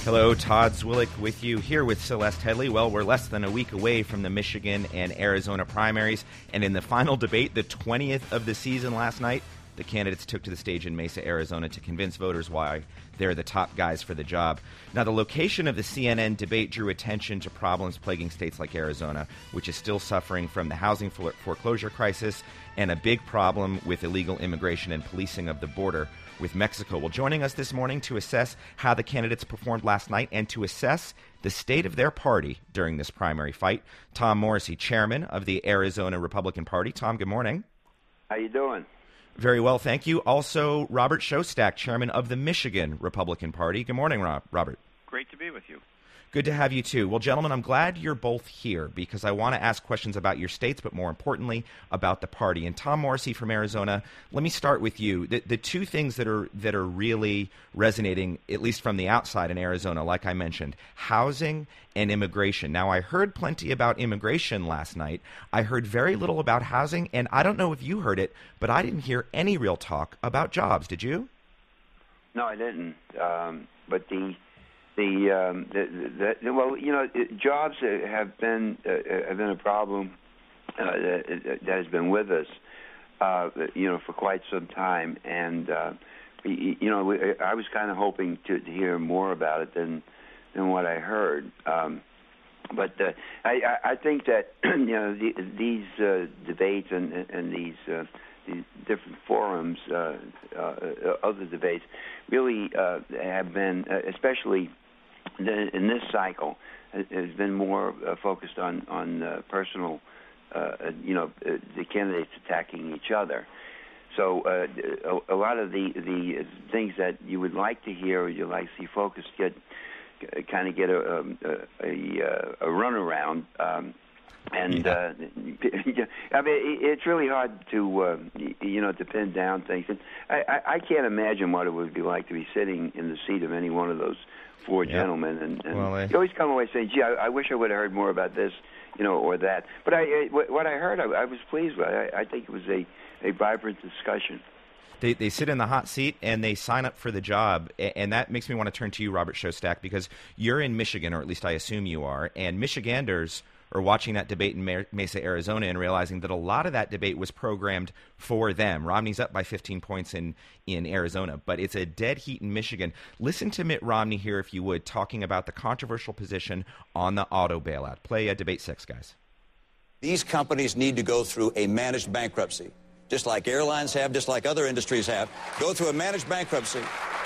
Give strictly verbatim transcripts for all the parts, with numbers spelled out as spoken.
Hello, Todd Zwillich with you here with Celeste Headley. Well, we're less than a week away from the Michigan and Arizona primaries, and in the final debate, the twentieth of the season last night, the candidates took to the stage in Mesa, Arizona to convince voters why they're the top guys for the job. Now, the location of the C N N debate drew attention to problems plaguing states like Arizona, which is still suffering from the housing foreclosure crisis and a big problem with illegal immigration and policing of the border with Mexico. Well, joining us this morning to assess how the candidates performed last night and to assess the state of their party during this primary fight, Tom Morrissey, chairman of the Arizona Republican Party. Tom, good morning. How you doing? Very well, thank you. Also, Robert Shostak, chairman of the Michigan Republican Party. Good morning, Rob. Robert. Great to be with you. Good to have you, too. Well, gentlemen, I'm glad you're both here because I want to ask questions about your states, but more importantly, about the party. And Tom Morrissey from Arizona, let me start with you. The, the two things that are that are really resonating, at least from the outside in Arizona, like I mentioned, housing and immigration. Now, I heard plenty about immigration last night. I heard very little about housing, and I don't know if you heard it, but I didn't hear any real talk about jobs. Did you? No, I didn't. Um, but the... The, um, the, the well, you know, jobs have been uh, have been a problem uh, that, that has been with us, uh, you know, for quite some time. And uh, you know, I was kind of hoping to, to hear more about it than than what I heard. Um, but uh, I, I think that you know the, these uh, debates and and these. Uh, These different forums uh, uh, of the debates really uh, have been, uh, especially the, in this cycle, has been more uh, focused on on uh, personal, uh, you know, uh, the candidates attacking each other. So uh, a, a lot of the the things that you would like to hear or you like to see focused get kind of get a a, a, a runaround. Um, And yeah. uh, I mean, it's really hard to uh, you know to pin down things. And I, I, I can't imagine what it would be like to be sitting in the seat of any one of those four yeah. gentlemen. And, and well, I... you always come away saying, "Gee, I, I wish I would have heard more about this, you know, or that." But I, I what I heard, I, I was pleased with. I, I think it was a, a vibrant discussion. They they sit in the hot seat and they sign up for the job, and that makes me want to turn to you, Robert Shostak, because you're in Michigan, or at least I assume you are, and Michiganders are watching that debate in Mesa, Arizona, and realizing that a lot of that debate was programmed for them. Romney's up by fifteen points in, in Arizona, but it's a dead heat in Michigan. Listen to Mitt Romney here, if you would, talking about the controversial position on the auto bailout. Play uh, debate six, guys. These companies need to go through a managed bankruptcy, just like airlines have, just like other industries have. Go through a managed bankruptcy.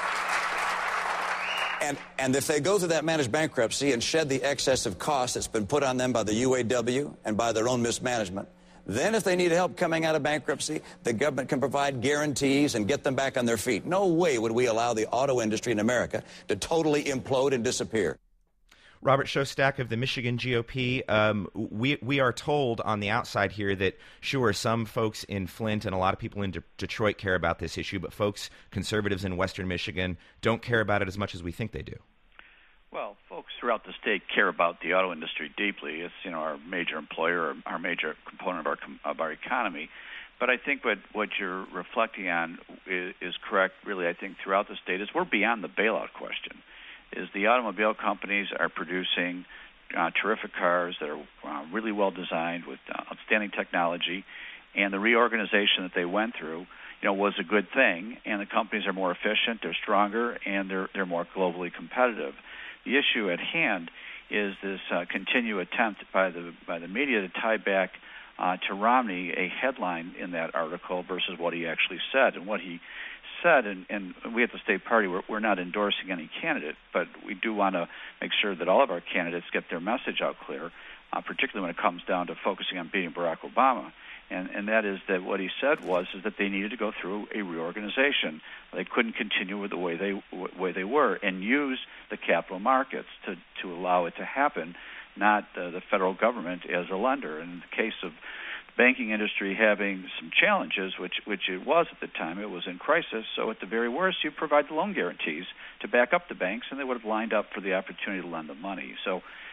And, and if they go through that managed bankruptcy and shed the excessive cost that's been put on them by the U A W and by their own mismanagement, then if they need help coming out of bankruptcy, the government can provide guarantees and get them back on their feet. No way would we allow the auto industry in America to totally implode and disappear. Robert Shostak of the Michigan G O P, um, we we are told on the outside here that, sure, some folks in Flint and a lot of people in De- Detroit care about this issue, but folks, conservatives in western Michigan, don't care about it as much as we think they do. Well, folks throughout the state care about the auto industry deeply. It's, you know, our major employer, our major component of our of our economy. But I think what, what you're reflecting on is, is correct, really, I think, throughout the state, is we're beyond the bailout question. Is the automobile companies are producing uh, terrific cars that are uh, really well designed with uh, outstanding technology, and the reorganization that they went through, you know, was a good thing. And the companies are more efficient, they're stronger, and they're they're more globally competitive. The issue at hand is this uh, continued attempt by the by the media to tie back uh, to Romney a headline in that article versus what he actually said. And what he said, and, and we at the state party, we're, we're not endorsing any candidate, but we do want to make sure that all of our candidates get their message out clear, uh, particularly when it comes down to focusing on beating Barack Obama. And, and that is that what he said was is that they needed to go through a reorganization. They couldn't continue with the way they w- way they were and use the capital markets to, to allow it to happen, not uh, the federal government as a lender. In the case of banking industry having some challenges, which which it was at the time. It was in crisis. So at the very worst, you provide the loan guarantees to back up the banks, and they would have lined up for the opportunity to lend the money. So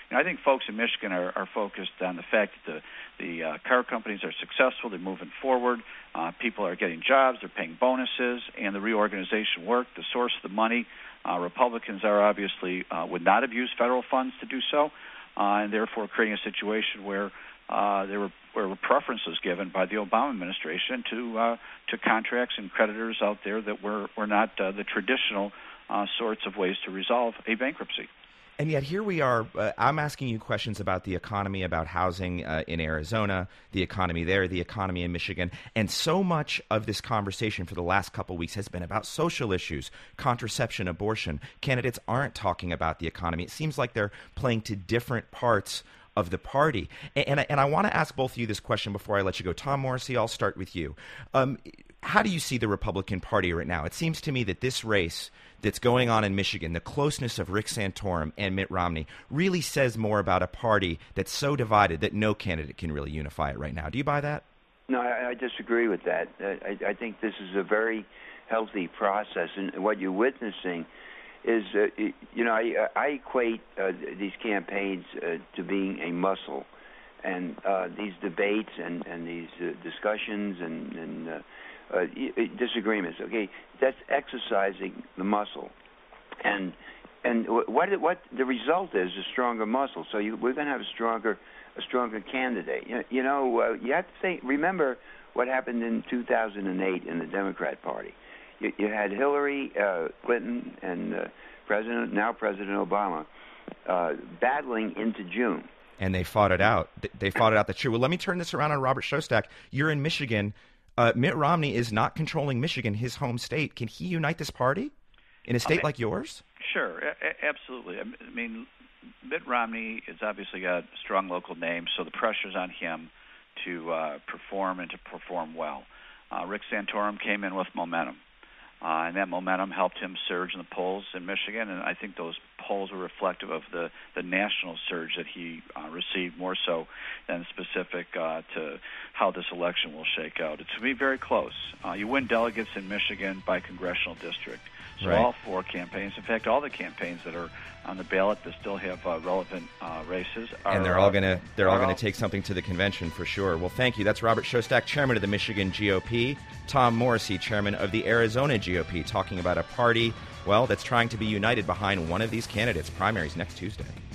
you know, I think folks in Michigan are, are focused on the fact that the, the uh, car companies are successful, they're moving forward, uh, people are getting jobs, they're paying bonuses, and the reorganization worked, the source of the money. Uh, Republicans are obviously uh, would not have used federal funds to do so, uh, and therefore creating a situation where uh, there were where preference was given by the Obama administration to uh, to contracts and creditors out there that were were not uh, the traditional uh, sorts of ways to resolve a bankruptcy. And yet here we are, uh, I'm asking you questions about the economy, about housing uh, in Arizona, the economy there, the economy in Michigan. And so much of this conversation for the last couple of weeks has been about social issues, contraception, abortion. Candidates aren't talking about the economy. It seems like they're playing to different parts of the party. And, and, I, and I want to ask both of you this question before I let you go. Tom Morrissey, I'll start with you. Um, how do you see the Republican Party right now? It seems to me that this race that's going on in Michigan, the closeness of Rick Santorum and Mitt Romney, really says more about a party that's so divided that no candidate can really unify it right now. Do you buy that? No, I, I disagree with that. I, I think this is a very healthy process, and what you're witnessing is, uh, you know, I, I equate uh, these campaigns uh, to being a muscle, and uh, these debates and, and these uh, discussions and, and uh, uh, disagreements. Okay, that's exercising the muscle, and and what what the result is a stronger muscle. So you, we're going to have a stronger a stronger candidate. You, you know, uh, you have to think. Remember what happened in two thousand eight in the Democrat Party. You, you had Hillary uh, Clinton and uh, President now President Obama uh, battling into June. And they fought it out. They fought it out. That's true. Well, let me turn this around on Robert Shostak. You're in Michigan. Uh, Mitt Romney is not controlling Michigan, his home state. Can he unite this party in a state okay. like yours? Sure, a- absolutely. I mean, Mitt Romney has obviously got a strong local name, so the pressure's on him to uh, perform and to perform well. Uh, Rick Santorum came in with momentum. Uh, and that momentum helped him surge in the polls in Michigan, and I think those polls were reflective of the, the national surge that he uh, received more so than specific uh, to how this election will shake out. It's going to be very close. Uh, you win delegates in Michigan by congressional district. So right. all four campaigns, in fact, all the campaigns that are on the ballot that still have uh, relevant uh, races, are, and they're all going to they're all going all... to take something to the convention for sure. Well, thank you. That's Robert Shostak, chairman of the Michigan G O P. Tom Morrissey, chairman of the Arizona G O P, talking about a party, well, that's trying to be united behind one of these candidates. Primaries next Tuesday.